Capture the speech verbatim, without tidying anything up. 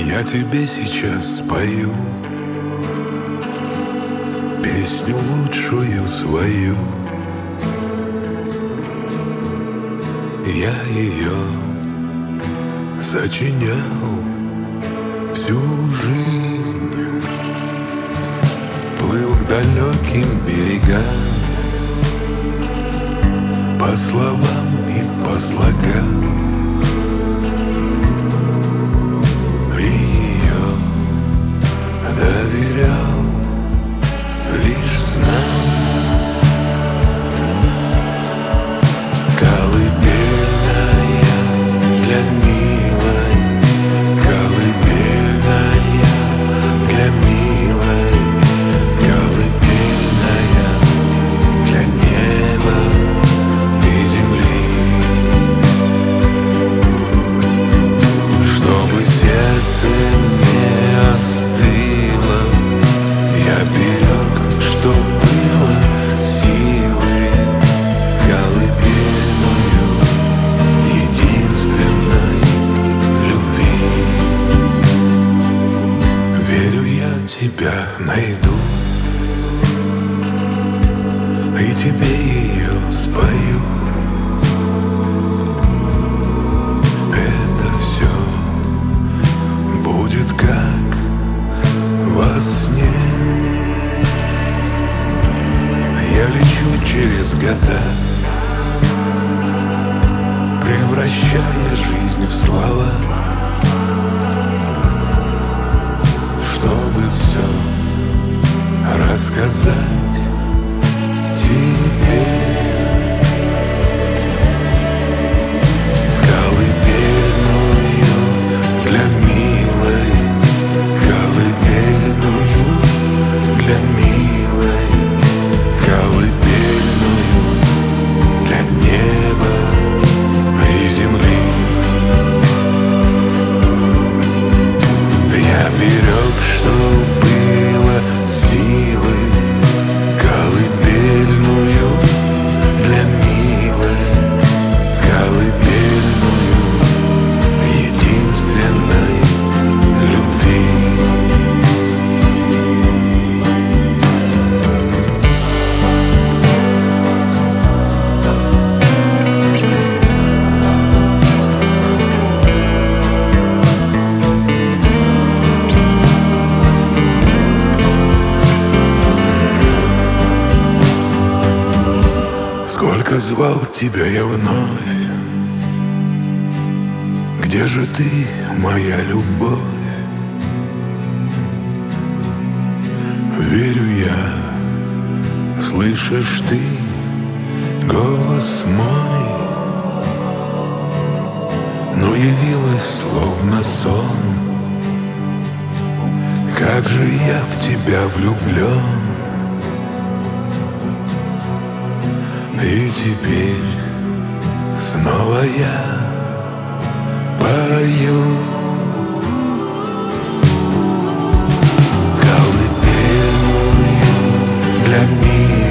Я тебе сейчас спою песню лучшую свою. Я ее сочинял всю жизнь, плыл к далеким берегам по словам и по слогам. Доверял лишь снам. Колыбельная для милой, колыбельная для милой, колыбельная для неба и земли. Чтобы сердце не остыло, я берег, что было силы, колыбельную единственной любви. Верю, я тебя найду и тебе ее спою. Это все будет как во сне. Я лечу через года, превращая жизнь в слова, чтобы все рассказать тебе. Колыбельную для милой, колыбельную для милой, колыбельную для неба и земли. Я берег, что было силы, колыбельную для милой, колыбельную единственной любви. Сколько звал тебя я вновь, где же ты, моя любовь? Верю я, слышишь ты голос мой, но явилась словно сон. Как же я в тебя влюблен. И теперь снова я пою. Колыбельную для мира.